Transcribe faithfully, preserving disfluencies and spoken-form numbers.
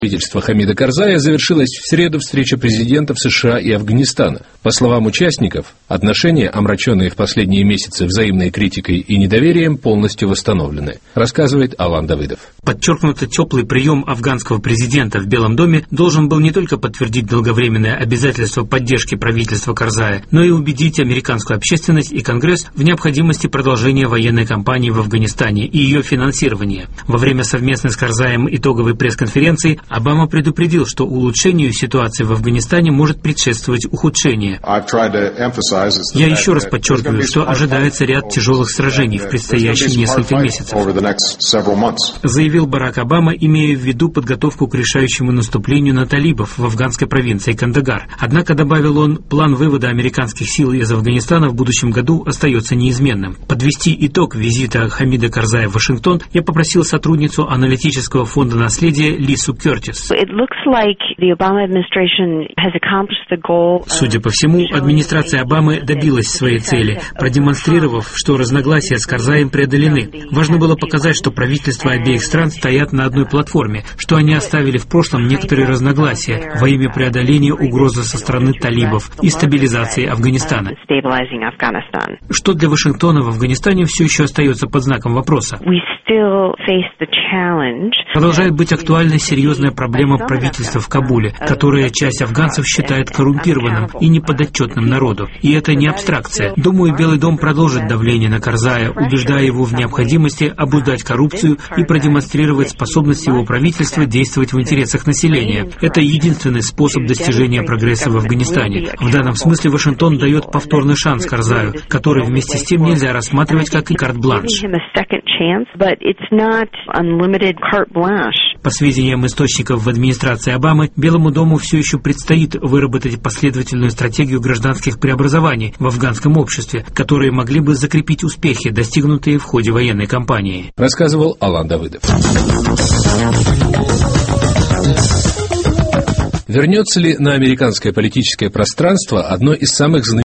Правительство Хамида Карзая завершилась в среду встреча президентов США и Афганистана. По словам участников, отношения, омраченные в последние месяцы взаимной критикой и недоверием, полностью восстановлены, рассказывает Алан Давыдов. Подчеркнуто, теплый прием афганского президента в Белом доме должен был не только подтвердить долговременное обязательство поддержки правительства Карзая, но и убедить американскую общественность и Конгресс в необходимости продолжения военной кампании в Афганистане и ее финансирования. Во время совместной с Карзаем итоговой пресс-конференции Обама предупредил, что улучшению ситуации в Афганистане может предшествовать ухудшение. Я еще раз подчеркиваю, что ожидается ряд тяжелых сражений в предстоящие несколько месяцев, заявил Барак Обама, имея в виду подготовку к решающему наступлению на талибов в афганской провинции Кандагар. Однако, добавил он, план вывода американских сил из Афганистана в будущем году остается неизменным. Подвести итог визита Хамида Карзая в Вашингтон я попросил сотрудницу аналитического фонда наследия Лису Кертис. Судя по всему, администрация Обамы добилась своей цели, продемонстрировав, что разногласия с Карзаем преодолены. Важно было показать, что правительства обеих стран стоят на одной платформе, что они оставили в прошлом некоторые разногласия во имя преодоления угрозы со стороны талибов и стабилизации Афганистана. Что для Вашингтона в Афганистане все еще остается под знаком вопроса. Продолжает быть актуальной серьезная проблема правительства в Кабуле, которое часть афганцев считает коррумпированным и неподотчетным народу. И это не абстракция. Думаю, Белый дом продолжит давление на Карзая, убеждая его в необходимости обуздать коррупцию и продемонстрировать способность его правительства действовать в интересах населения. Это единственный способ достижения прогресса в Афганистане. В данном смысле Вашингтон дает повторный шанс Карзаю, который вместе с тем нельзя рассматривать как и карт-бланш. По сведениям источников в администрации Обамы, Белому дому все еще предстоит выработать последовательную стратегию гражданских преобразований в афганском обществе, которые могли бы закрепить успехи, достигнутые в ходе военной кампании. Рассказывал Алан Давыдов. Вернется ли на американское политическое пространство одно из самых знаменитых